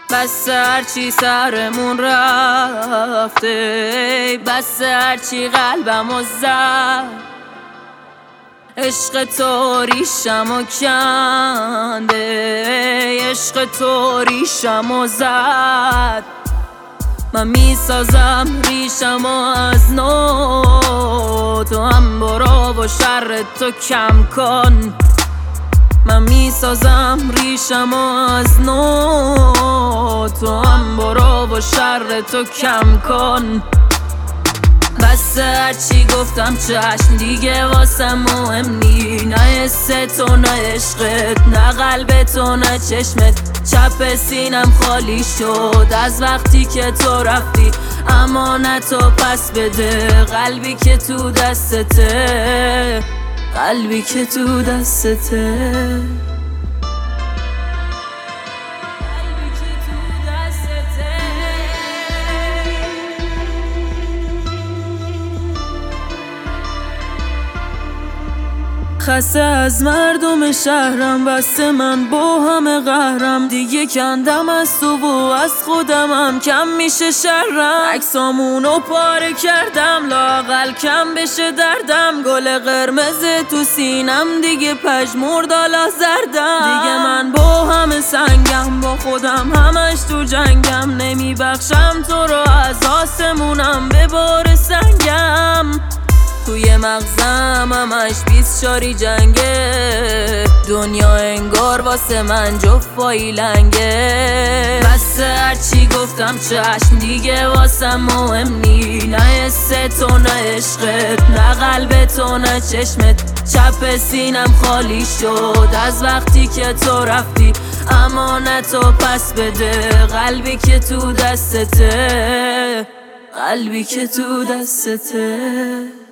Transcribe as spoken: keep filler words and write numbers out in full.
بس هرچی سرمون رفته، بس هرچی قلبمو زد، عشق تو ریشمو کنده، عشق تو ریشمو زد. من میسازم ریشمو از نو، تو هم برو و شر تو کم کن. من میسازم ریشمو از نو، تو هم برو و شر تو کم کن. بس هرچی گفتم چشم دیگه واسم مهم نی، نه حس تو نه عشقت، نه قلب تو نه چشمت. چپ سینم خالی شد از وقتی که تو رفتی، امانتو پس بده، قلبی که تو دستته، قلبی که تو دستته. خسته از مردم شهرم، بسته من با همه قهرم، دیگه کندم از تو و از خودمم کم میشه شرم. عکسامونو پاره کردم لااقل کم بشه دردم، گل قرمز تو سینم دیگه پژمرد حالا زردم. دیگه من با همه سنگم، با خودم همش تو جنگم، نمیبخشم تو رو از آسمونم به بار سنگم. توی مغزم همش بیست شاری جنگه، دنیا انگار واسه من جفت فایلنگه. بس هرچی گفتم چشم دیگه واسم مهم نی، نه حس تو نه عشقت، نه قلب تو نه چشمت. چپ سینم خالی شد از وقتی که تو رفتی، امانتو پس بده، قلبی که تو دستته، قلبی که تو دستته.